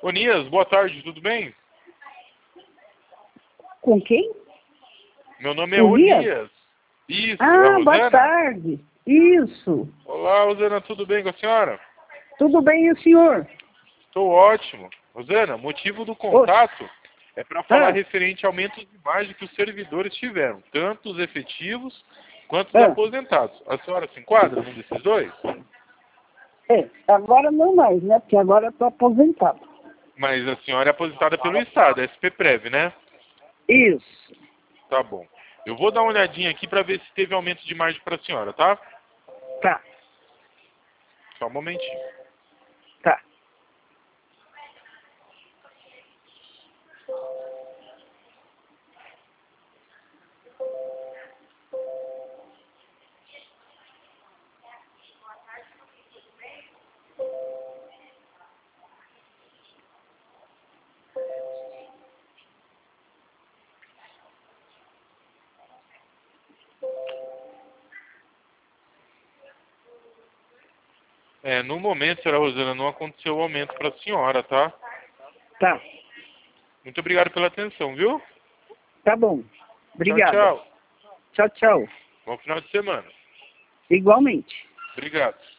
Ô Nias, boa tarde, tudo bem? Com quem? Meu nome é Onias? Onias. Isso, é a Ah, Rosana? boa tarde. Isso. Olá, Rosana, tudo bem com a senhora? Tudo bem, e o senhor? Estou ótimo. Rosana, motivo do contato é para falar Ah. referente a aumentos de margem que os servidores tiveram, tanto os efetivos quanto os Ah. aposentados. A senhora se enquadra num desses dois? Agora não mais, né? Porque agora eu estou aposentado. Mas a senhora é aposentada pelo Estado, é SPPrev, né? Isso. Tá bom. Eu vou dar uma olhadinha aqui para ver se teve aumento de margem para a senhora, tá? Tá, Só um momentinho. tá. No momento, senhora Rosana, não aconteceu o aumento para a senhora, tá? Tá. Muito obrigado pela atenção, viu? Tá bom. Tchau, Obrigada. tchau. Tchau, tchau. Bom final de semana. Igualmente. Obrigado.